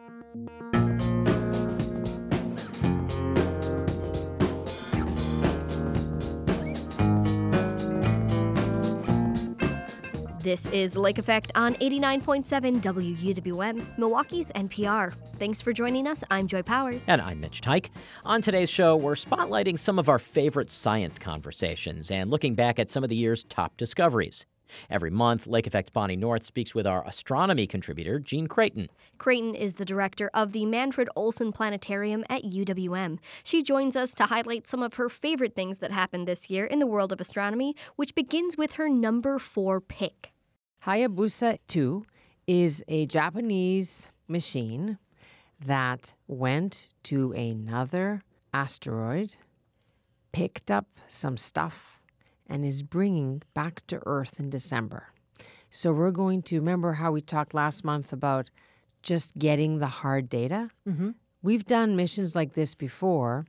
This is Lake Effect on 89.7 WUWM, Milwaukee's NPR. Thanks for joining us. I'm Joy Powers. And I'm Mitch Tyke. On today's show, we're spotlighting some of our favorite science conversations and looking back at some of the year's top discoveries. Every month, Lake Effect's Bonnie North speaks with our astronomy contributor, Jean Creighton. Creighton is the director of the Manfred Olson Planetarium at UWM. She joins us to highlight some of her favorite things that happened this year in the world of astronomy, which begins with her number 4 pick. Hayabusa 2 is a Japanese machine that went to another asteroid, picked up some stuff, and is bringing back to Earth in December. So we're going to remember how we talked last month about just getting the hard data. Mm-hmm. We've done missions like this before,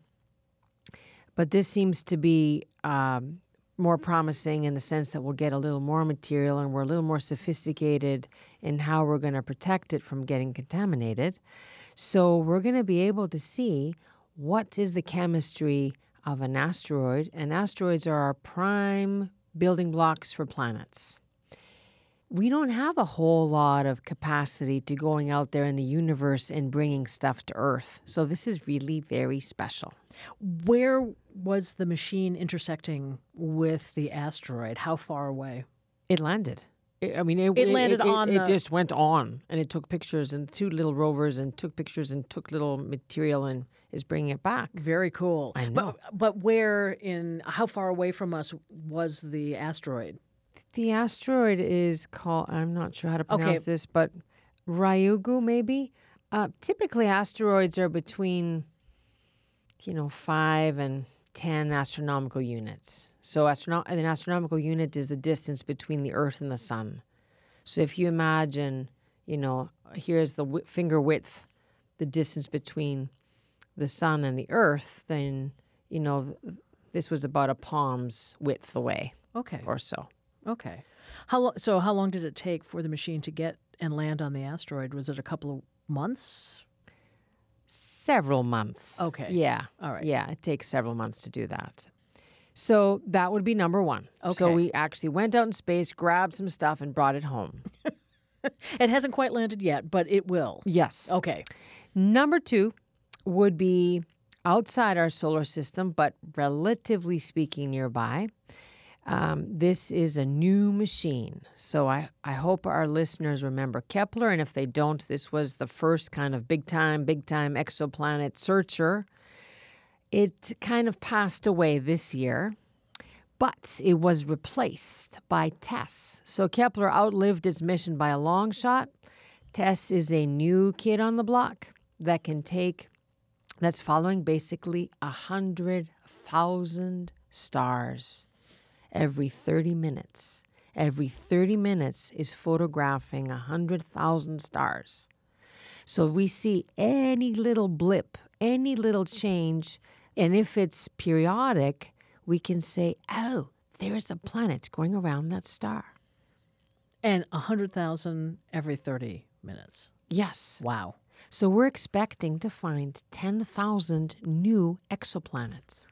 but this seems to be more promising in the sense that we'll get a little more material and we're a little more sophisticated in how we're going to protect it from getting contaminated. So we're going to be able to see what is the chemistry of an asteroid. And asteroids are our prime building blocks for planets. We don't have a whole lot of capacity to going out there in the universe and bringing stuff to Earth. So this is really very special. Where was the machine intersecting with the asteroid? How far away? It landed. It landed on. It just went on, and it took pictures, and 2 little rovers, and took pictures, and took little material, and is bringing it back. Very cool. I know. But how far away from us was the asteroid? The asteroid is called, I'm not sure how to pronounce this, but Ryugu maybe. Typically, asteroids are between 5 and 10 astronomical units. So an astronomical unit is the distance between the Earth and the Sun. So if you imagine, here's the finger width, the distance between the Sun and the Earth, then, this was about a palm's width away. Okay. Or so. Okay. How long did it take for the machine to get and land on the asteroid? Was it a couple of months? Several months. Okay. Yeah. All right. Yeah, it takes several months to do that. So that would be number 1. Okay. So we actually went out in space, grabbed some stuff, and brought it home. It hasn't quite landed yet, but it will. Yes. Okay. Number 2 would be outside our solar system, but relatively speaking nearby. This is a new machine. So I hope our listeners remember Kepler. And if they don't, this was the first kind of big time exoplanet searcher. It kind of passed away this year, but it was replaced by TESS. So Kepler outlived its mission by a long shot. TESS is a new kid on the block that's following basically 100,000 stars. Every 30 minutes. Every 30 minutes is photographing 100,000 stars. So we see any little blip, any little change, and if it's periodic, we can say, oh, there's a planet going around that star. And 100,000 every 30 minutes. Yes. Wow. So we're expecting to find 10,000 new exoplanets.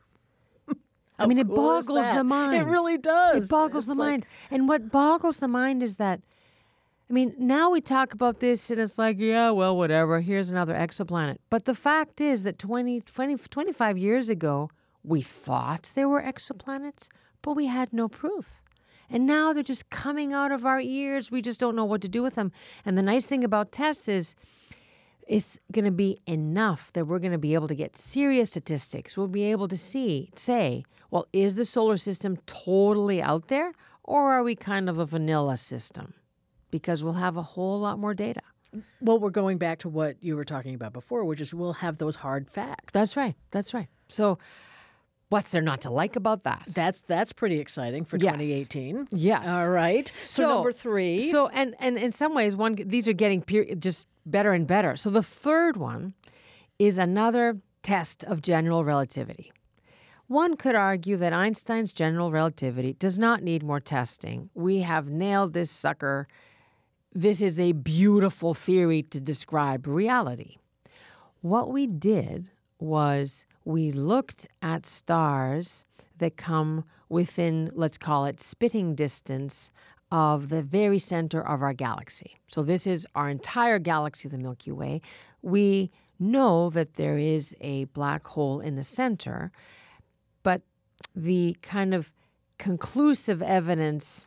It boggles the mind. It really does. It boggles the mind. And what boggles the mind is that, now we talk about this and it's like, yeah, well, whatever. Here's another exoplanet. But the fact is that 25 years ago, we thought there were exoplanets, but we had no proof. And now they're just coming out of our ears. We just don't know what to do with them. And the nice thing about TESS is it's going to be enough that we're going to be able to get serious statistics. We'll be able to say, well, is the solar system totally out there, or are we kind of a vanilla system? Because we'll have a whole lot more data. Well, we're going back to what you were talking about before, which is we'll have those hard facts. That's right. So what's there not to like about that? That's pretty exciting for 2018. Yes. All right. So number 3. So and in some ways, these are getting just better and better. So the third one is another test of general relativity. One could argue that Einstein's general relativity does not need more testing. We have nailed this sucker this is a beautiful theory to describe reality. What we did was we looked at stars that come within, let's call it, spitting distance of the very center of our galaxy. So this is our entire galaxy, the Milky Way. We know that there is a black hole in the center, but the kind of conclusive evidence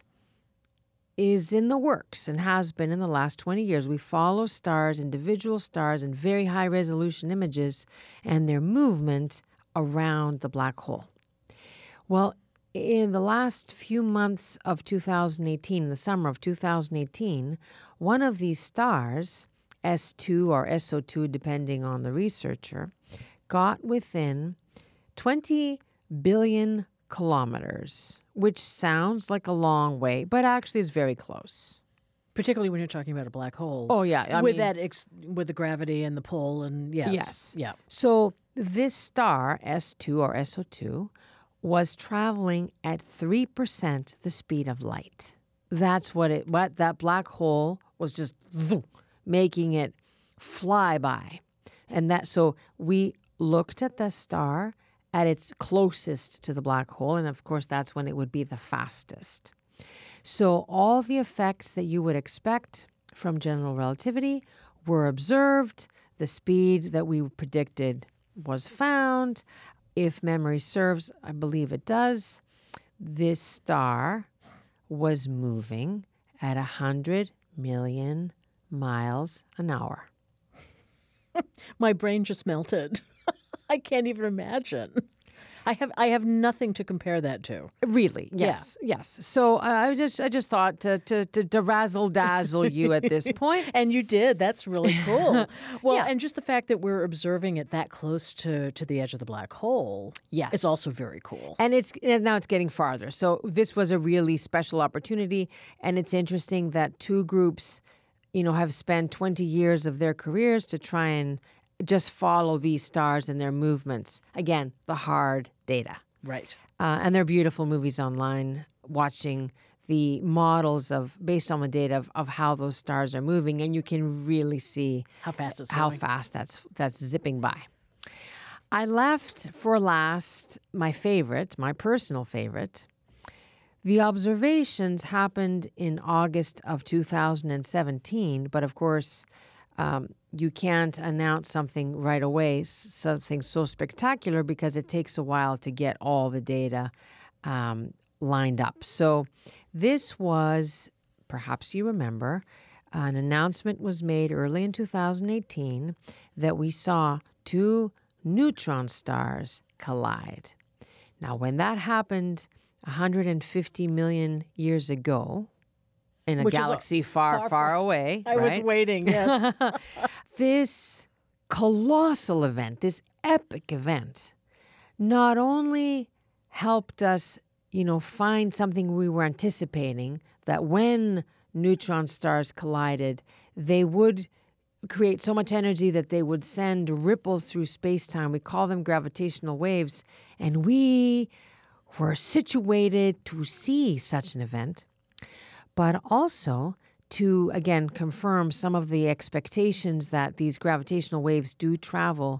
is in the works and has been in the last 20 years. We follow stars, individual stars, in very high-resolution images and their movement around the black hole. Well, in the last few months of 2018, in the summer of 2018, one of these stars, S2 or SO2, depending on the researcher, got within 20 billion kilometers, which sounds like a long way, but actually is very close. Particularly when you're talking about a black hole. Oh, yeah. With the gravity and the pull and yes. Yes. Yeah. So this star, S2 or SO2, was traveling at 3% the speed of light. That's what that black hole was just zoom, making it fly by. And so we looked at the star at its closest to the black hole, and of course that's when it would be the fastest. So all the effects that you would expect from general relativity were observed. The speed that we predicted was found. If memory serves, I believe it does, this star was moving at 100 million miles an hour. My brain just melted. I can't even imagine. I have nothing to compare that to. Really? Yes. Yeah. Yes. So I just thought to razzle dazzle you at this point. And you did. That's really cool. Well, Yeah. and just the fact that we're observing it that close to the edge of the black hole Yes. is also very cool. And now it's getting farther. So this was a really special opportunity, and it's interesting that two groups, have spent 20 years of their careers to try and just follow these stars and their movements. Again, the hard data. Right. And there are beautiful movies online watching the models based on the data of how those stars are moving, and you can really see How fast it's how going. fast that's zipping by. I left for last my personal favorite. The observations happened in August of 2017, but of course, you can't announce something right away, something so spectacular, because it takes a while to get all the data lined up. So this was, perhaps you remember, an announcement was made early in 2018 that we saw two neutron stars collide. Now, when that happened 150 million years ago, in a Which is galaxy far away. I was right? waiting, yes. This colossal event, this epic event, not only helped us, find something we were anticipating, that when neutron stars collided, they would create so much energy that they would send ripples through space-time. We call them gravitational waves, and we were situated to see such an event, but also to, again, confirm some of the expectations that these gravitational waves do travel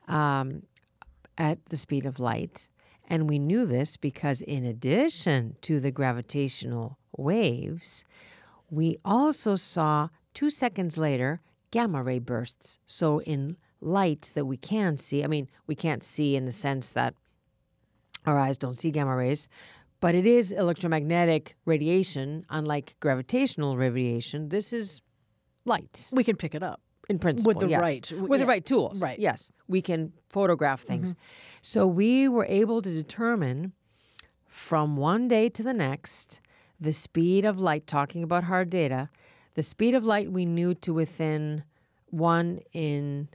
at the speed of light. And we knew this because in addition to the gravitational waves, we also saw 2 seconds later gamma ray bursts. So in light that we can see, we can't see in the sense that our eyes don't see gamma rays, but it is electromagnetic radiation, unlike gravitational radiation. This is light. We can pick it up. In principle, With the yes. right- With the yeah. right tools. Right. Yes. We can photograph things. So we were able to determine from one day to the next the speed of light, talking about hard data, the speed of light we knew to within 1 in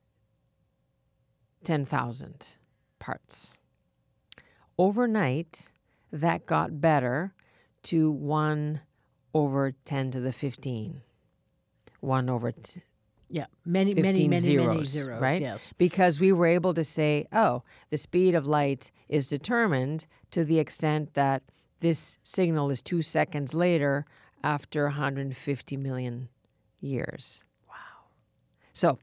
10,000 parts. Overnight, that got better to 1 over 10 to the 15. 1 over Yeah, many 15 zeros, right? yes. Because we were able to say, the speed of light is determined to the extent that this signal is 2 seconds later after 150 million years. Wow. So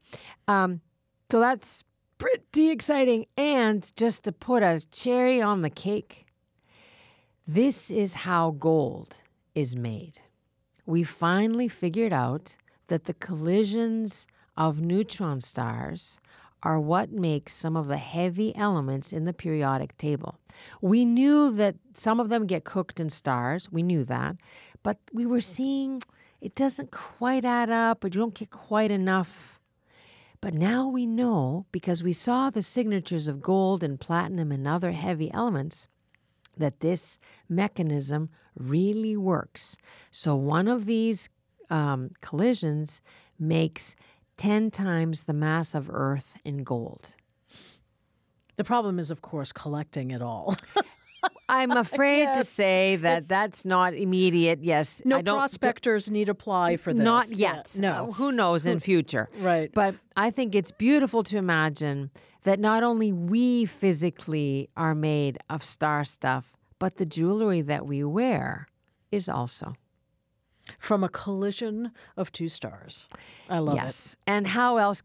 that's pretty exciting. And just to put a cherry on the cake, this is how gold is made. We finally figured out that the collisions of neutron stars are what makes some of the heavy elements in the periodic table. We knew that some of them get cooked in stars. We knew that. But we were seeing it doesn't quite add up, or you don't get quite enough. But now we know, because we saw the signatures of gold and platinum and other heavy elements, that this mechanism really works. So one of these collisions makes 10 times the mass of Earth in gold. The problem is, of course, collecting it all. I'm afraid to say that that's not immediate. Yes. No prospectors need apply for this. Not yet. Yeah, no. Who knows in future. Right. But I think it's beautiful to imagine that not only we physically are made of star stuff, but the jewelry that we wear is also. From a collision of two stars. I love it. Yes. And how else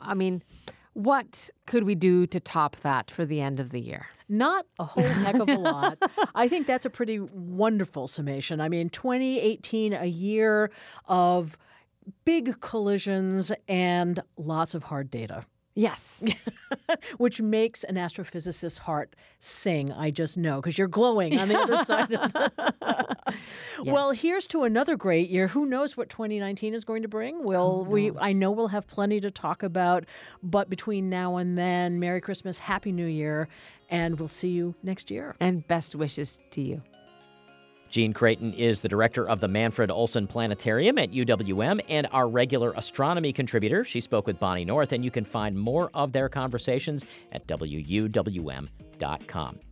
what could we do to top that for the end of the year? Not a whole heck of a lot. I think that's a pretty wonderful summation. I mean, 2018, a year of big collisions and lots of hard data. Yes. Which makes an astrophysicist's heart sing, I just know, because you're glowing on the other side of that. Yes. Well, here's to another great year. Who knows what 2019 is going to bring? I know we'll have plenty to talk about, but between now and then, Merry Christmas, Happy New Year, and we'll see you next year. And best wishes to you. Jean Creighton is the director of the Manfred Olson Planetarium at UWM and our regular astronomy contributor. She spoke with Bonnie North, and you can find more of their conversations at WUWM.com.